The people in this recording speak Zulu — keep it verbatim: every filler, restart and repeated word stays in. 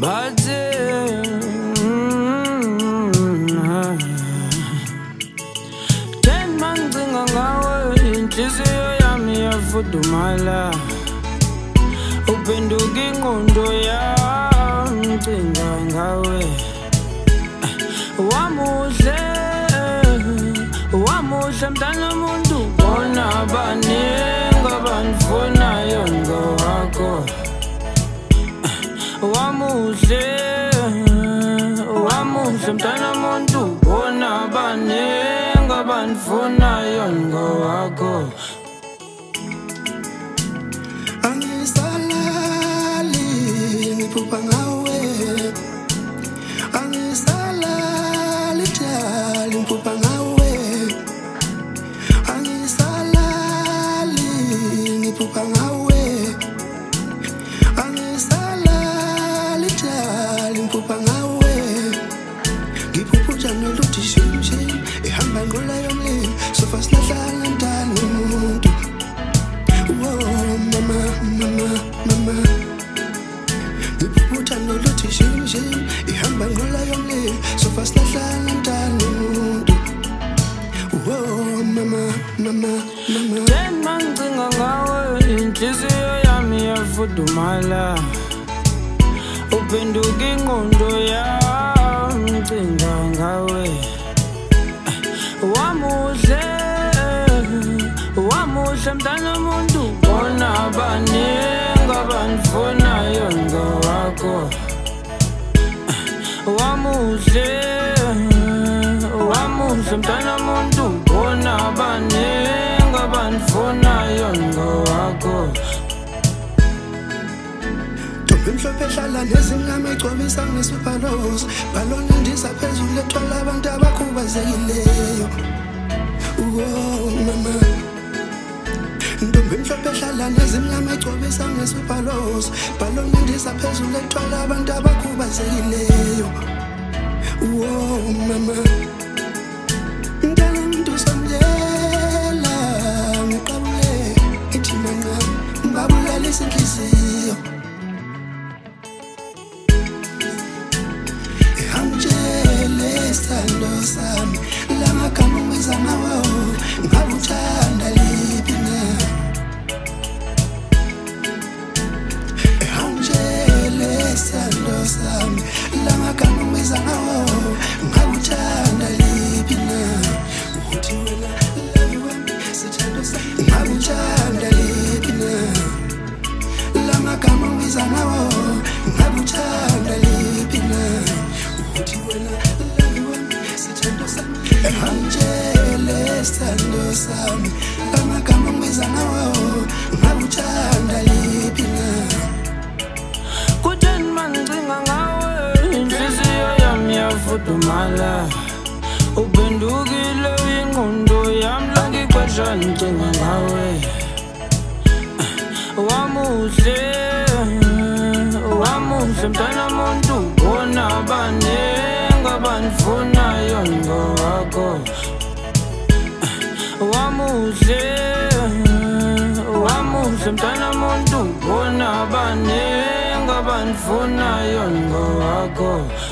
bathi ten mangicinga ngawe inhliziyo yami yafudumala uphenduka ingqondo yami ngicinga ngawe wamuhle wamuhle mntana muntu bona baningi abanifunayo ngowakho wamuhle wamuhle mntana muntu bona baningi abanifunayo ngowakho angisalali ngiphupha ngawe angisalali jali ngiphupha ngawe angisalali ngiphupha ngawe angisalali jali ngiphupha ngawe ngiphupha ujana oluthi shimshim ihamba inqola yomlilo sofa silahlana ntana umuntu mama mama mama ngiphupha ujana oluthi shimshim ihamba inqola yomlilo sofa silahlana ntana umuntu mama mama mama ten mangicinga ngawe inhliziyo yami yafudumala uphenduka ingqondo yami ngicinga ngawe wamuhle wamuhle mntana muntu bona baningi abanifunayo ngowakho wamuhle wamuhle mntana muntu bona baningi abanifunayo ngowakho Mhlophe hlala nezingame ecwabisa ngesibhalozi balona ndiza phezulu ethwala abantu abakhubazekileyo oh mama ntombi mhlophe hlala nezingame ecwabisa ngesibhalozi balona ndiza phezulu ethwala abantu abakhubazekileyo oh mama ngicela umuntu somyela ngiqabule ithi mama ngibabulelisa inhliziyo Sando sami lama kama mwiza ngawo ngabuthanda liphi na Angele sando sami lama kama mwiza ngawo ngabuthanda liphi na uthi wena love wami sithando sami ngabuthanda liphi na lama kama mwiza ngawo ngabuthanda liphi na uthi wena Angele sando sami amagama ngiza ngawo ngabuthanda liphi na kutheni mangicinga ngawe inhliziyo yami yafudumala uphendukile ingqondo yami langiqesha ngicinga ngawe wamuhle wamuhle mntana muntu bona baningi abanifunayo ngowakho wamuhle wamuhle mntana muntu bona baningi abanifunayo ngowakho